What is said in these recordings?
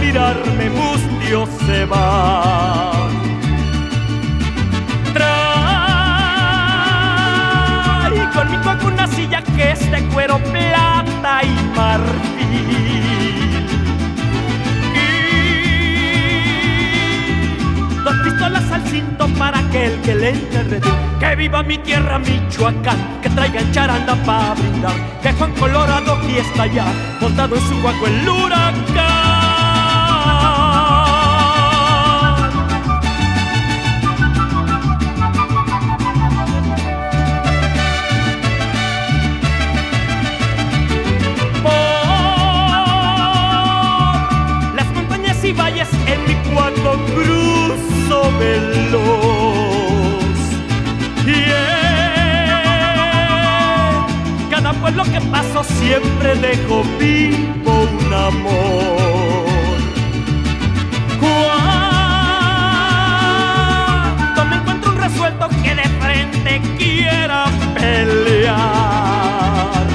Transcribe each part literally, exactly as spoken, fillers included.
mirarme mustio se va. Trae conmigo una silla que es de cuero, plata y marfil, y dos pistolas al cinto para aquel que le enterrede. Que viva mi tierra Michoacán, que traigan charanda pa' brindar, que Juan Colorado aquí está ya, montado en su guaco el huracán. Por las montañas y valles en mi cuarto cruzo veloz, y en cada pueblo que paso siempre dejo vivo un amor. Cuando me encuentro un resuelto que de frente quiera pelear,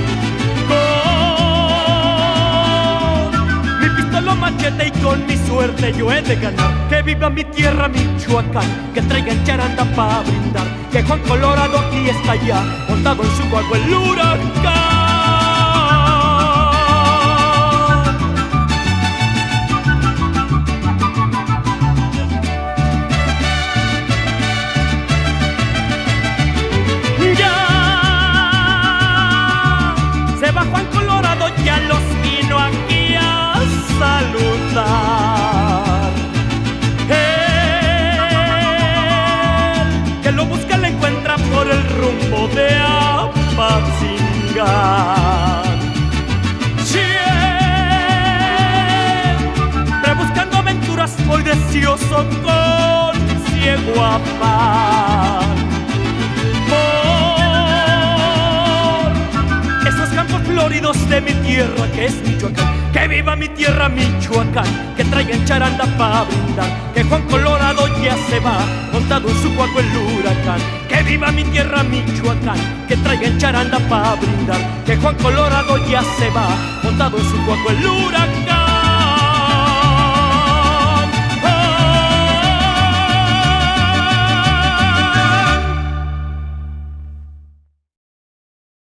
con mi pistola, machete y con mi suerte yo he de ganar. Que viva mi tierra Michoacán, que traigan charanda pa' brindar, que Juan Colorado aquí está ya, montado en su guaco el huracán. Ya se va Juan Colorado, ya los vino aquí a saludar. Él que lo busca lo encuentra por el rumbo de Apatzingán. Siempre buscando aventuras, voy deseoso con ciego afán por esos campos floridos de mi tierra que es Michoacán. Que viva mi tierra Michoacán, que traigan charanda pa' brindar, que Juan Colorado ya se va, montado en su guaco el huracán. Que viva mi tierra Michoacán, que traigan charanda pa' brindar, que Juan Colorado ya se va, montado en su guaco el huracán.